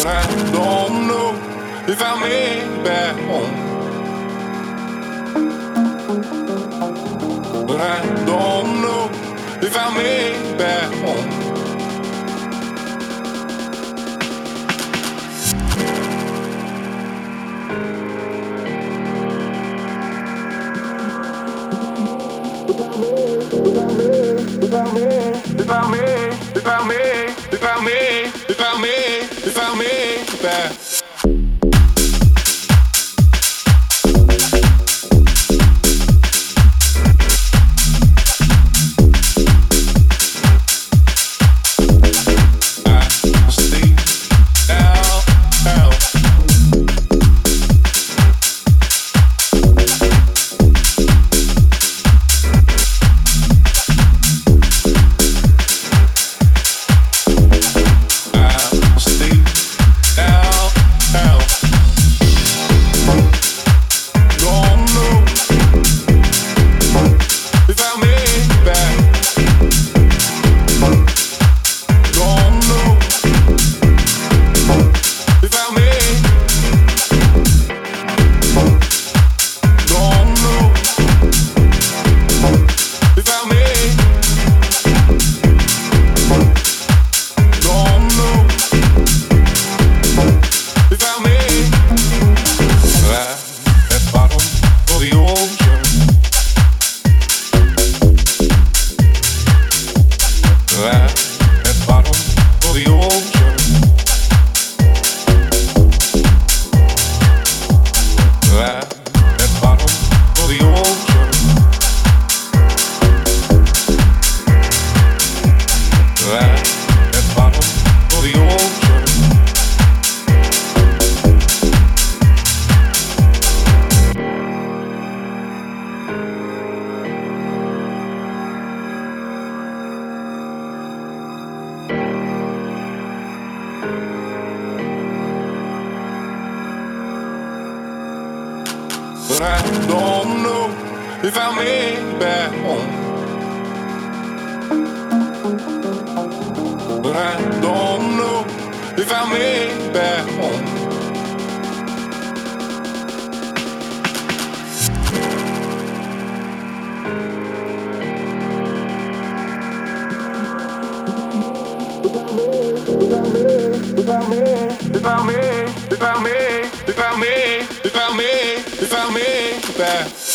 but I don't know if I'll make it back home. But I don't know if I'll make it back home. If I make it back. But I don't know if I'll make it back home. But I don't know if I'll make it back home. If I make it back.